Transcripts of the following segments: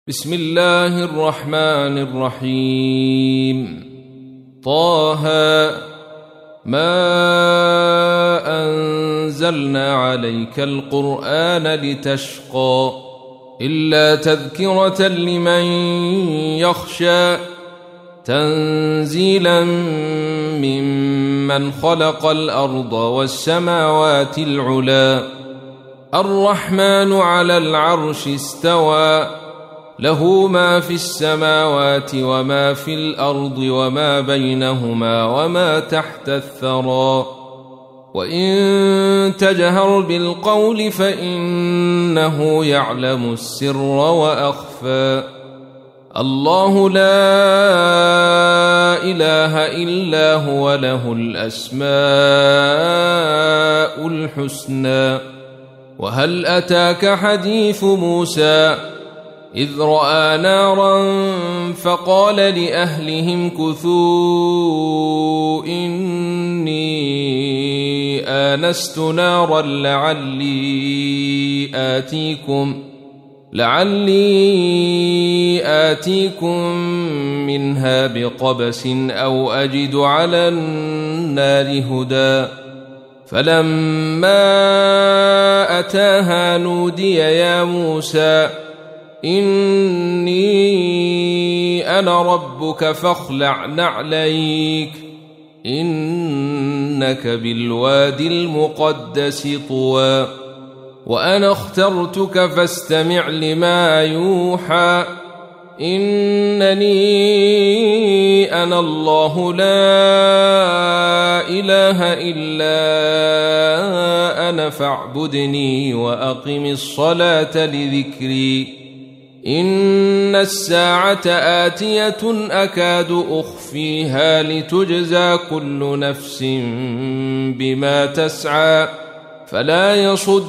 بسم الله الرحمن الرحيم. طه ما أنزلنا عليك القرآن لتشقى إلا تذكرة لمن يخشى تنزيلا ممن خلق الأرض والسماوات العلى الرحمن على العرش استوى له ما في السماوات وما في الأرض وما بينهما وما تحت الثرى وإن تجهر بالقول فإنه يعلم السر وأخفى الله لا إله إلا هو له الأسماء الحسنى. وهل أتاك حديث موسى إذ رأى نارا فقال لأهلهم كثوا إني آنست نارا لعلي آتيكم منها بقبس أو أجد على النار هدى فلما أتاها نودي يا موسى إني أنا ربك فاخلع نعليك إنك بالوادي المقدس طوى وأنا اخترتك فاستمع لما يوحى إنني أنا الله لا إله إلا أنا فاعبدني وأقم الصلاة لذكري إن الساعة آتية أكاد أخفيها لتجزى كل نفس بما تسعى فلا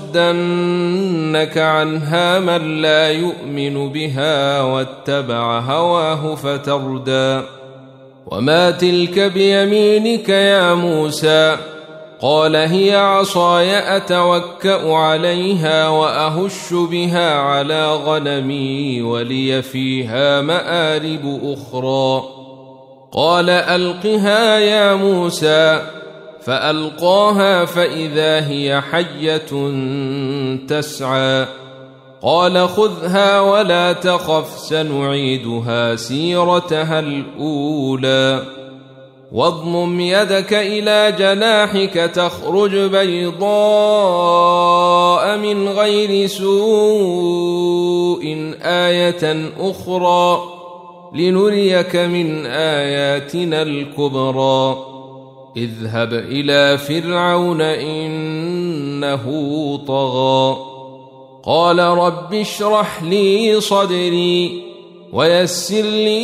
يصدنك عنها من لا يؤمن بها واتبع هواه فتردى وما تلك بيمينك يا موسى قال هي عصاي أتوكأ عليها وأهش بها على غنمي ولي فيها مآرب أخرى قال ألقها يا موسى فألقاها فإذا هي حية تسعى قال خذها ولا تخف سنعيدها سيرتها الأولى واضمم يدك إلى جناحك تخرج بيضاء من غير سوء آية أخرى لنريك من آياتنا الكبرى اذهب إلى فرعون إنه طغى قال رب اشرح لي صدري ويسر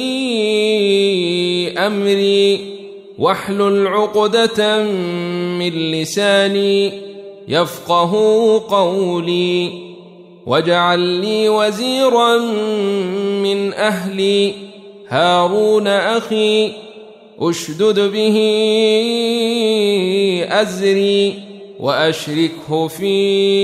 لي أمري واحلل عقدة من لساني يفقه قولي واجعل لي وزيرا من أهلي هارون أخي أشدد به أزري وأشركه في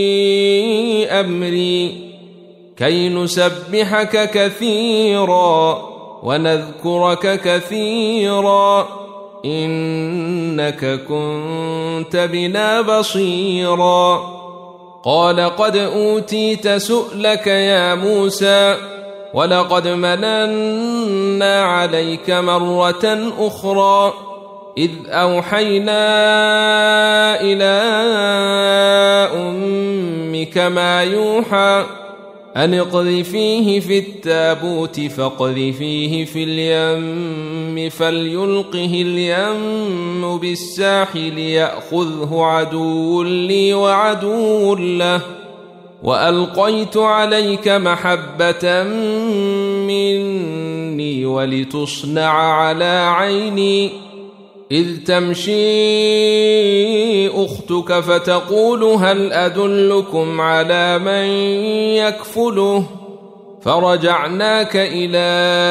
أمري كي نسبحك كثيرا ونذكرك كثيرا إنك كنت بنا بصيرا قال قد أوتيت سؤلك يا موسى ولقد مننا عليك مرة أخرى إذ أوحينا إلى أمك ما يوحى أن اقذفيه في التابوت فاقذفيه في اليم فليلقه اليم بالساحل يأخذه عدو لي وعدو له وألقيت عليك محبة مني ولتصنع على عيني إذ تمشي أختك فتقول هل أدلكم على من يكفله فرجعناك إلى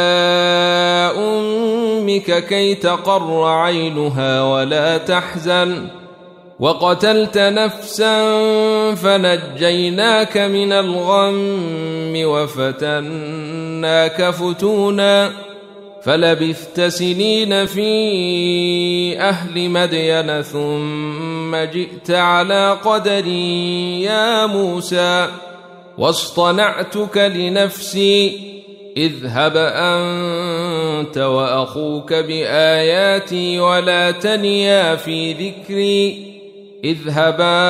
أمك كي تقر عينها ولا تحزن وقتلت نفسا فنجيناك من الغم وفتناك فتناك فتونا فلبثت سنين في أهل مدين ثم جئت على قدري يا موسى واصطنعتك لنفسي اذهب أنت وأخوك بآياتي ولا تنيا في ذكري اذهبا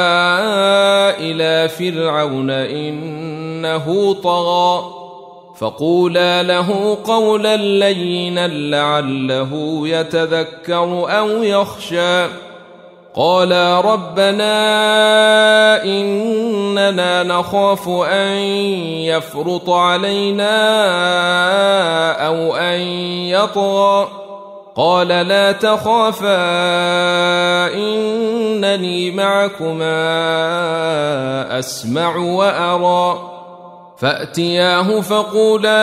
إلى فرعون إنه طغى فقولا له قولا لينا لعله يتذكر أو يخشى قالا ربنا إننا نخاف أن يفرط علينا أو أن يطغى قال لا تخافا إنني معكما أسمع وأرى فأتياه فقولا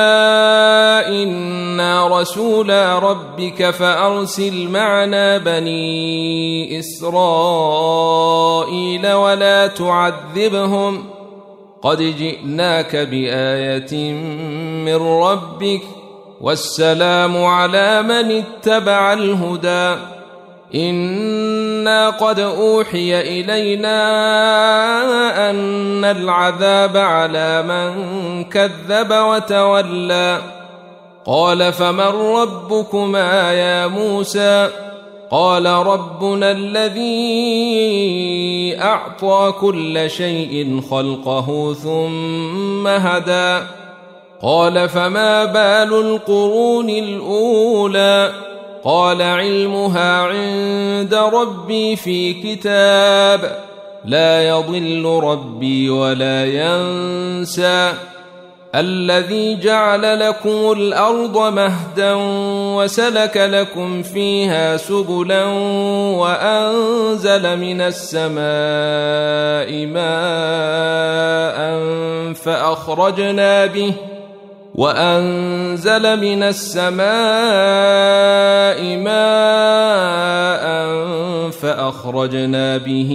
إنا رسولا ربك فأرسل معنا بني إسرائيل ولا تعذبهم قد جئناك بآية من ربك والسلام على من اتبع الهدى إنا قد أوحي إلينا أن العذاب على من كذب وتولى قال فمن ربكما يا موسى قال ربنا الذي أعطى كل شيء خلقه ثم هدى قال فما بال القرون الأولى قال علمها عند ربي في كتاب لا يضل ربي ولا ينسى الذي جعل لكم الأرض مهدا وسلك لكم فيها سبلا وأنزل من السماء ماء فأخرجنا به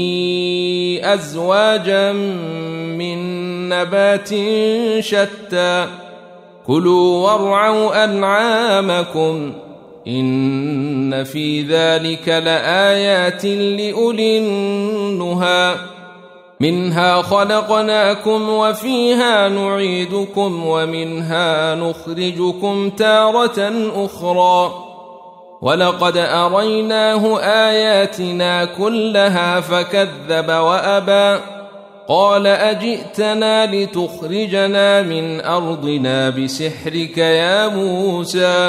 أزواجا من نبات شتى كلوا وارعوا أنعامكم إن في ذلك لآيات لأولي النهى منها خلقناكم وفيها نعيدكم ومنها نخرجكم تارة أخرى ولقد أريناه آياتنا كلها فكذب وأبى قال أجئتنا لتخرجنا من أرضنا بسحرك يا موسى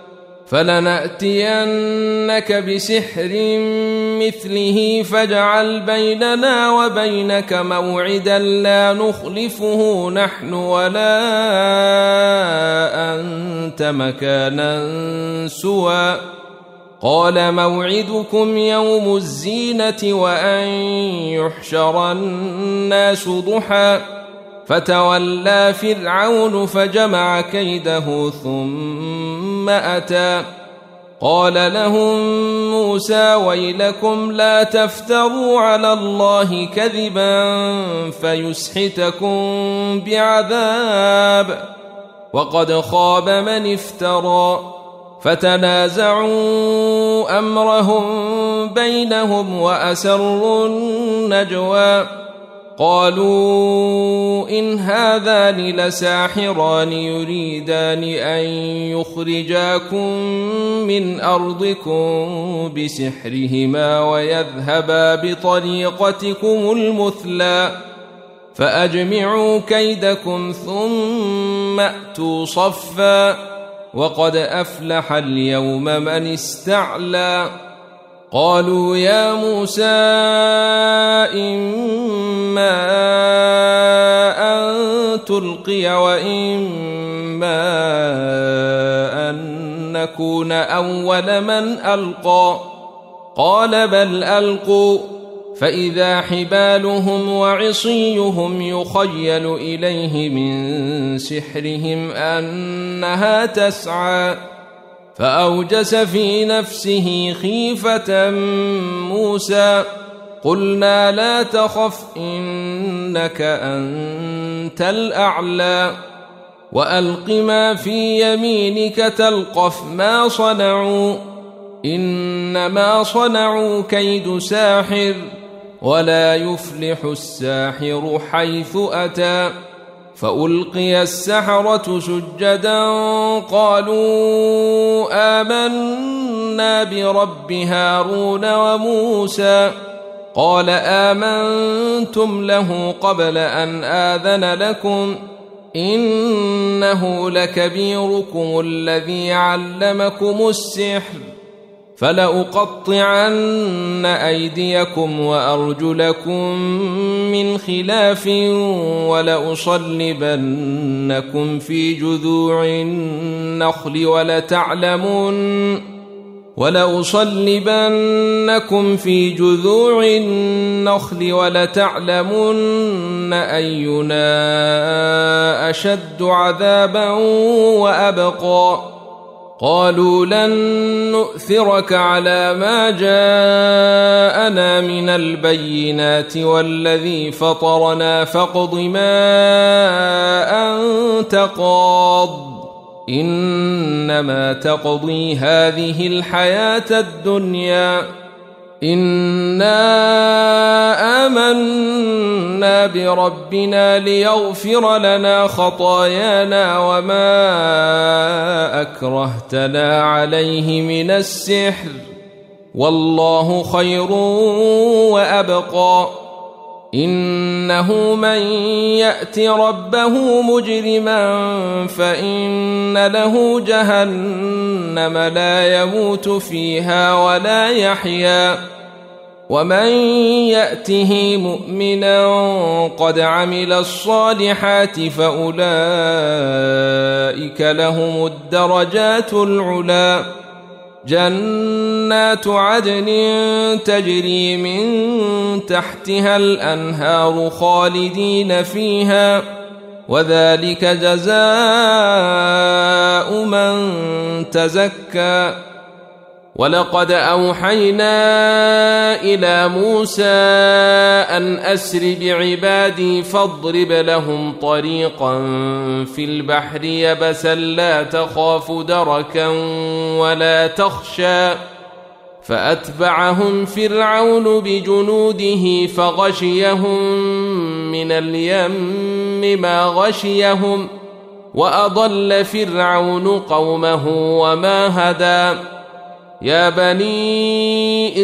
فلنأتينك بسحر مثله فاجعل بيننا وبينك موعدا لا نخلفه نحن ولا أنت مكانا سوى قال موعدكم يوم الزينة وأن يحشر الناس ضحى فتولى فرعون فجمع كيده ثم أتى قال لهم موسى ويلكم لا تفتروا على الله كذبا فيسحتكم بعذاب وقد خاب من افترى فتنازعوا أمرهم بينهم وأسروا النجوى قالوا إن هذان لساحران يريدان أن يخرجاكم من أرضكم بسحرهما ويذهبا بطريقتكم المثلى فأجمعوا كيدكم ثم أتوا صفا وقد أفلح اليوم من استعلى قالوا يا موسى إما أن تلقي وإما أن نكون أول من ألقى قال بل ألقوا فإذا حبالهم وعصيهم يخيل إليه من سحرهم أنها تسعى فأوجس في نفسه خيفة موسى قلنا لا تخف إنك أنت الأعلى وألق ما في يمينك تلقف ما صنعوا إنما صنعوا كيد ساحر ولا يفلح الساحر حيث أتى. فألقي السحرة سجدا قالوا آمنا برب هارون وموسى. قال آمنتم له قبل أن آذن لكم إنه لكبيركم الذي علمكم السحر فلأقطعن أيديكم وأرجلكم من خلاف ولأصلبنكم في جذوع النخل ولتعلمن أينا أشد عذابا وأبقى. قالوا لن نؤثرك على ما جاءنا من البينات والذي فطرنا فاقض ما أنت قاض إنما تقضي هذه الحياة الدنيا إنا آمنا بربنا ليغفر لنا خطايانا وما أكرهتنا عليه من السحر والله خير وأبقى. إنه من يأت ربه مجرما فإن له جهنم لا يموت فيها ولا يحيا ومن يأته مؤمنا قد عمل الصالحات فأولئك لهم الدرجات العلى جنات عدن تجري من تحتها الأنهار خالدين فيها وذلك جزاء من تزكى. ولقد أوحينا إلى موسى أن أسر بعبادي فاضرب لهم طريقا في البحر يبسا لا تخاف دركا ولا تخشى. فأتبعهم فرعون بجنوده فغشيهم من اليم ما غشيهم وأضل فرعون قومه وما هدى. يا بني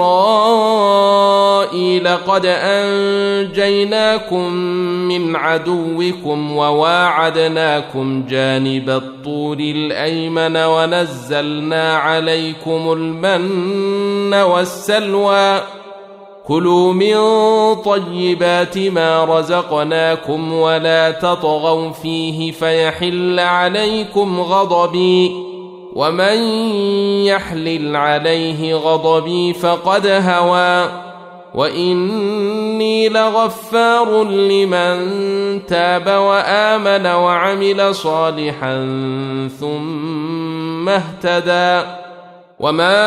إسرائيل قد أنجيناكم من عدوكم وواعدناكم جانب الطور الأيمن ونزلنا عليكم المن والسلوى كلوا من طيبات ما رزقناكم ولا تطغوا فيه فيحل عليكم غضبي ومن يحلل عليه غضبي فقد هوى وإني لغفار لمن تاب وآمن وعمل صالحا ثم اهتدى. وما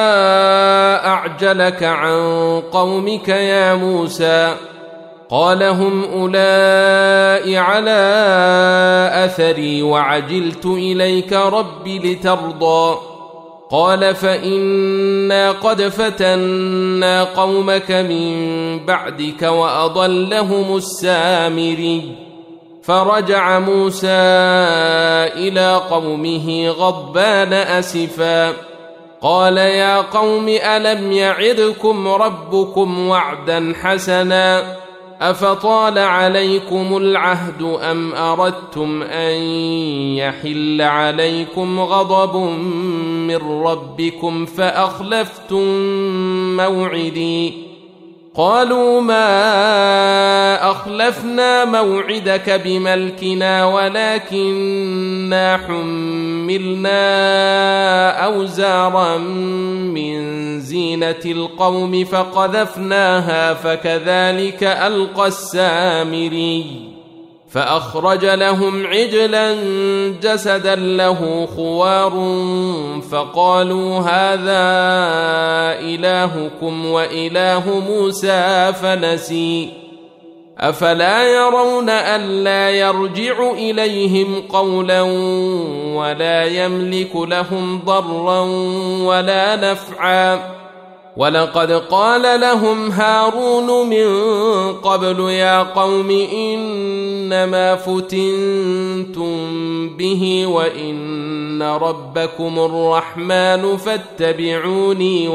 أعجلك عن قومك يا موسى؟ قال هم أولئك على أثري وعجلت إليك رب لترضى. قال فإنا قد فتنا قومك من بعدك وأضلهم السامري. فرجع موسى إلى قومه غضبان أسفا قال يا قوم ألم يعدكم ربكم وعدا حسنا أفطال عليكم العهد أم أردتم أن يحل عليكم غضب من ربكم فأخلفتم موعدي. قالوا ما أخلفنا موعدك بملكنا ولكننا حملنا أوزارا من زينة القوم فقذفناها فكذلك ألقى السامري. فأخرج لهم عجلا جسدا له خوار فقالوا هذا إلهكم وإله موسى فنسي. أفلا يرون ألا يرجع إليهم قولا ولا يملك لهم ضرا ولا نفعا ولقد قال لهم هارون من قبل يا قوم إنما فتنتم به وإن ربكم الرحمن فاتبعوني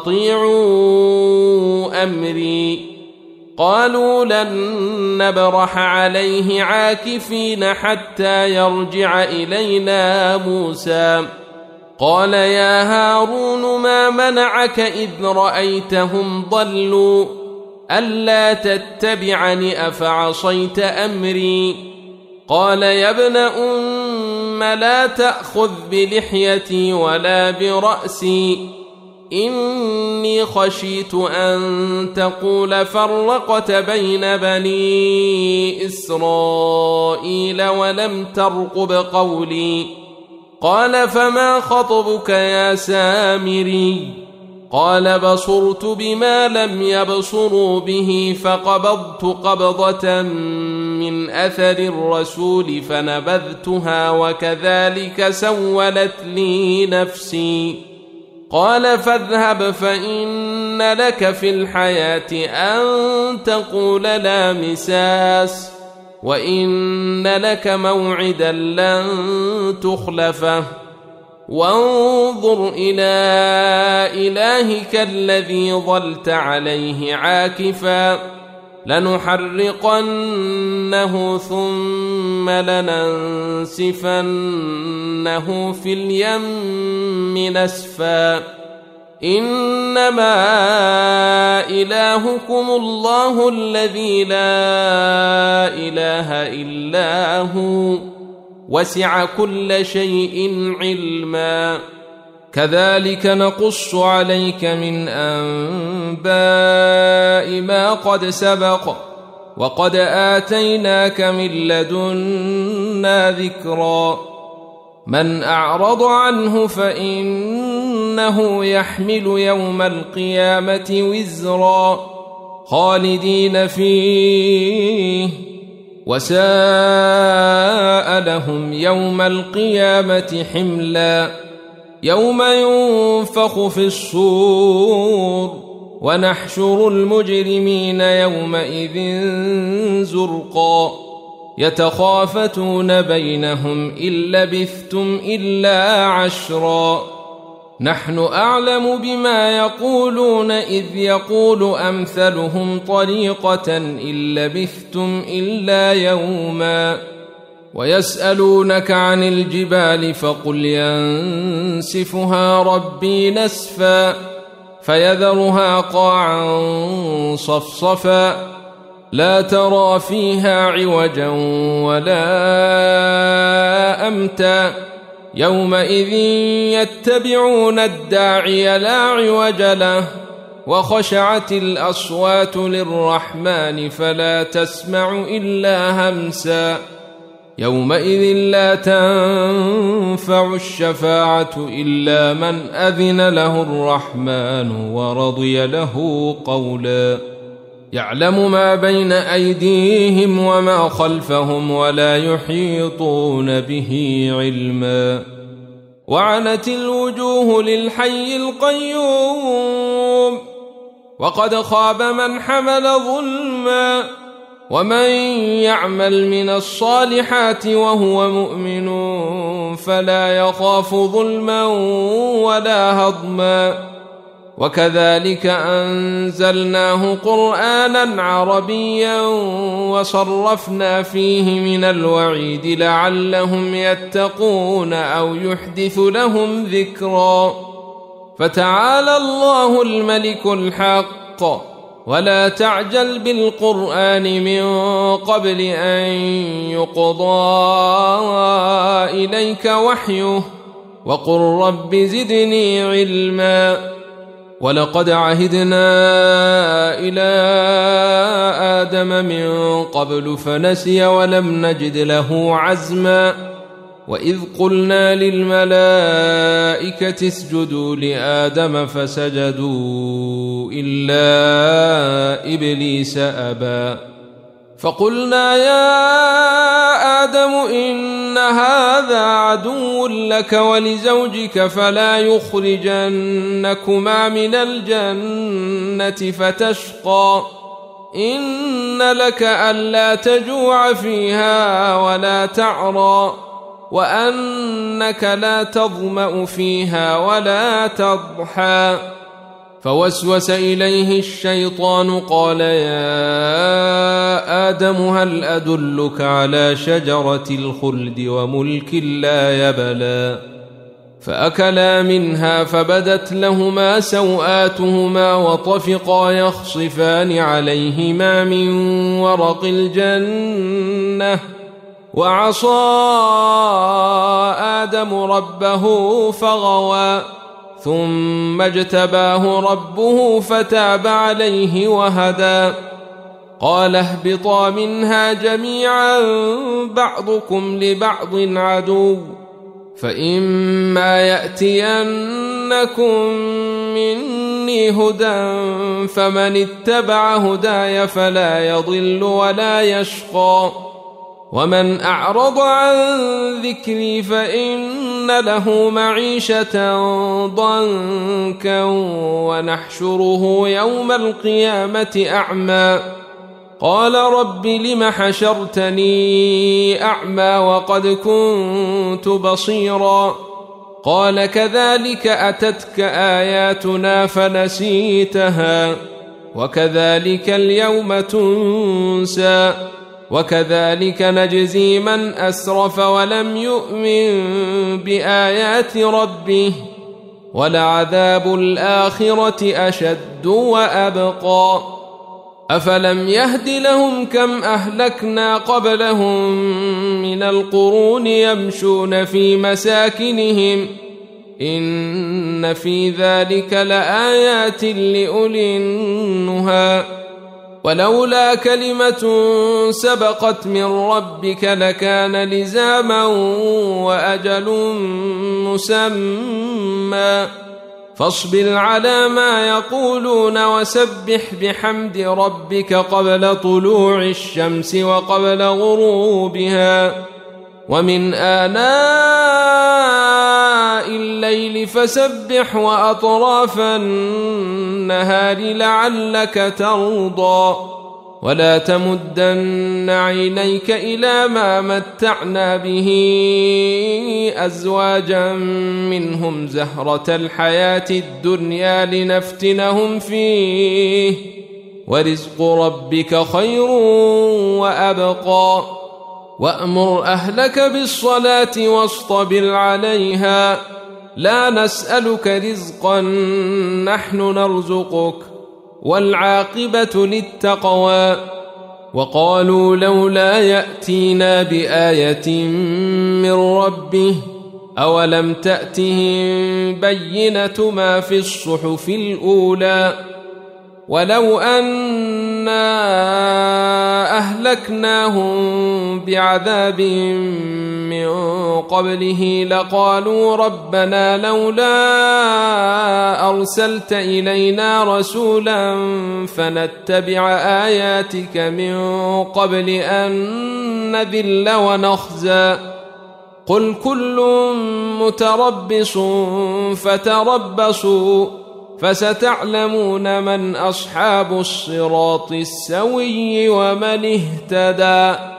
وأطيعوا أمري قالوا لن نبرح عليه عاكفين حتى يرجع إلينا موسى قال يا هارون ما منعك إذ رأيتهم ضلوا ألا تتبعني أفعصيت أمري قال يا ابن أم لا تأخذ بلحيتي ولا برأسي إني خشيت أن تقول فرقت بين بني إسرائيل ولم ترقب قولي قال فما خطبك يا سامري قال بصرت بما لم يبصروا به فقبضت قبضة من أثر الرسول فنبذتها وكذلك سولت لي نفسي قال فاذهب فإن لك في الحياة أن تقول لا مساس وإن لك موعدا لن تخلفه وانظر إلى إلهك الذي ظلت عليه عاكفا لنحرقنه ثم لننسفنه في اليم نسفا إنما إلهكم الله الذي لا إله إلا هو وسع كل شيء علما كذلك نقص عليك من أنباء ما قد سبق وقد آتيناك من لدنا ذكرا من أعرض عنه فإنه يحمل يوم القيامة وزرا خالدين فيه وساء لهم يوم القيامة حملا يوم ينفخ في الصور ونحشر المجرمين يومئذ زرقا يتخافتون بينهم إن لبثتم إلا عشرا نحن أعلم بما يقولون إذ يقول أمثلهم طريقة إن لبثتم إلا يوما ويسألونك عن الجبال فقل ينسفها ربي نسفا فيذرها قاعا صفصفا لا ترى فيها عوجا ولا أمتا يومئذ يتبعون الداعي لا عوج له وخشعت الأصوات للرحمن فلا تسمع إلا همسا يومئذ لا تنفع الشفاعة إلا من أذن له الرحمن ورضي له قولا يعلم ما بين أيديهم وما خلفهم ولا يحيطون به علما وعنت الوجوه للحي القيوم وقد خاب من حمل ظلما ومن يعمل من الصالحات وهو مؤمن فلا يخاف ظلما ولا هضما وكذلك أنزلناه قرآنا عربيا وصرفنا فيه من الوعيد لعلهم يتقون أو يحدث لهم ذكرا فتعالى الله الملك الحق ولا تعجل بالقرآن من قبل أن يقضى إليك وحيه وقل رب زدني علما ولقد عهدنا إلى آدم من قبل فنسي ولم نجد له عزما وإذ قلنا للملائكة اسجدوا لآدم فسجدوا إلا إبليس أبى فقلنا يا آدم إن هذا عدو لك ولزوجك فلا يخرجنكما من الجنة فتشقى إن لك ألا تجوع فيها ولا تعرى وأنك لا تظمأ فيها ولا تضحى فوسوس إليه الشيطان قال يا آدم هل أدلك على شجرة الخلد وملك لا يبلى فأكلا منها فبدت لهما سوآتهما وطفقا يخصفان عليهما من ورق الجنة وعصى آدم ربه فغوى ثم اجتباه ربه فتاب عليه وهدى قال اهبطا منها جميعا بعضكم لبعض عدو فإما يأتينكم مني هدى فمن اتبع هداي فلا يضل ولا يشقى ومن أعرض عن ذكري فإن له معيشة ضنكا ونحشره يوم القيامة أعمى قال رب لم حشرتني أعمى وقد كنت بصيرا قال كذلك أتتك آياتنا فنسيتها وكذلك اليوم تنسى وكذلك نجزي من أسرف ولم يؤمن بآيات ربه ولعذاب الآخرة أشد وأبقى أفلم يهد لهم كم أهلكنا قبلهم من القرون يمشون في مساكنهم إن في ذلك لآيات لأولي النهى ولولا كلمة سبقت من ربك لكان لزاما وأجل مسمى فاصبر على ما يقولون وسبح بحمد ربك قبل طلوع الشمس وقبل غروبها ومن آناء الليل فسبح وأطراف النهار لعلك ترضى ولا تمدن عينيك إلى ما متعنا به أزواجا منهم زهرة الحياة الدنيا لنفتنهم فيه ورزق ربك خير وأبقى وأمر أهلك بالصلاة واصطبر عليها لا نسألك رزقا نحن نرزقك والعاقبة للتقوى وقالوا لولا يأتينا بآية من ربه أولم تأتهم بينة ما في الصحف الأولى ولو أنا أهلكناهم بعذاب من قبله لقالوا ربنا لولا أرسلت إلينا رسولا فنتبع آياتك من قبل أن نذل ونخزى قل كل متربص فتربصوا فستعلمون من أصحاب الصراط السوي ومن اهتدى.